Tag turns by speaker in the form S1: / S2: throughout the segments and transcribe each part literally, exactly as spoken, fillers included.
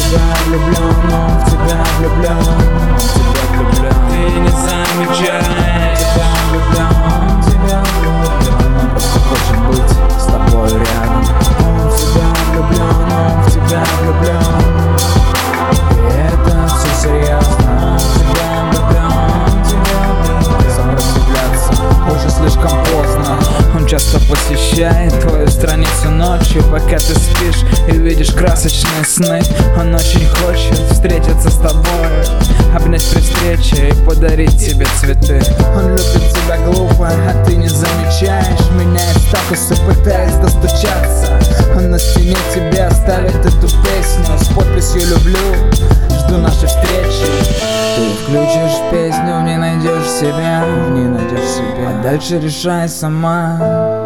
S1: тебя влюблен, он в тебя влюблен, он в тебя влюблен. Ты не замечаешь, тебя влюблен, он в тебя влюблен. Он просто хочет быть с тобой рядом. Он в тебя влюблен, он в тебя влюблен. И это все серьезно. Он в тебя влюблен, он в тебя влюблен. Сам расслабляться уже слишком поздно. Он часто посещает твою страницу ночью, пока ты спишь и видишь красочные сны. Он очень хочет встретиться с тобой, обнять при встрече и подарить тебе цветы. Он любит тебя глупо, а ты не замечаешь. Меняет статусы, пытаясь достучаться. Он на стене тебе оставит эту песню с подписью «Люблю, жду нашей встречи». Ты включишь песню, не найдешь себя, не найдешь себя, а дальше решай сама.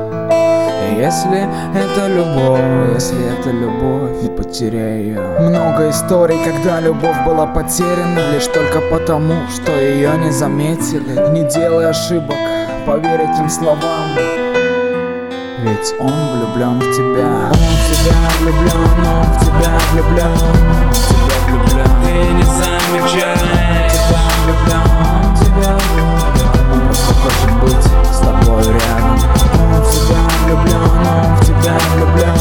S1: Если это любовь, если это любовь, не потеряй ее. Много историй, когда любовь была потеряна лишь только потому, что ее не заметили. Не делай ошибок, поверь этим словам, ведь он влюблен в тебя. Он в тебя влюблен, он в тебя влюблен, он в тебя влюблен. Ты не замечаешь, тебя влюблен, он в тебя влюблен. Он просто хочет быть с тобой рядом. Он в тебя влюблен, он в тебя влюблен.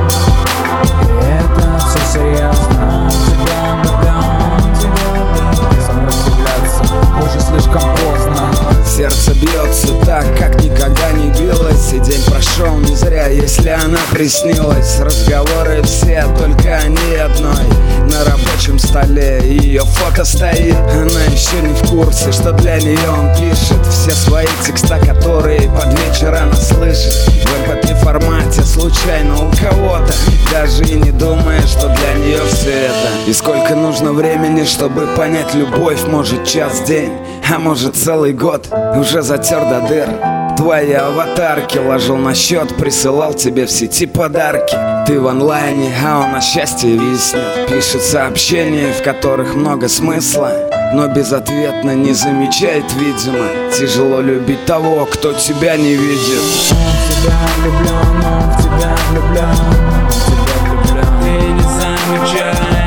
S1: И это все серьезно. Он в тебя влюблен, он в тебя влюблен. Сам расслабляться уже слишком поздно.
S2: Сердце бьется так, как никогда не билось. И день прошел не зря, если она приснилась. Разговоры все, только о ней одной. На рабочем столе ее фото стоит. Она еще не в курсе, что для нее он пишет все свои текста, которые под вечер она слышит в эм пэ три формате, случайно у кого-то, даже и не думая, что для нее все это. И сколько нужно времени, чтобы понять любовь? Может час, день, а может целый год. Уже затер до дыр твои аватарки, ложил на счет, присылал тебе в сети подарки. Ты в онлайне, а он о счастье виснет. Пишет сообщения, в которых много смысла, но безответно не замечает, видимо. Тяжело любить того, кто тебя не видит.
S1: Он в тебя влюблен, он в тебя влюблен, он в тебя влюблен. Ты не замечаешь.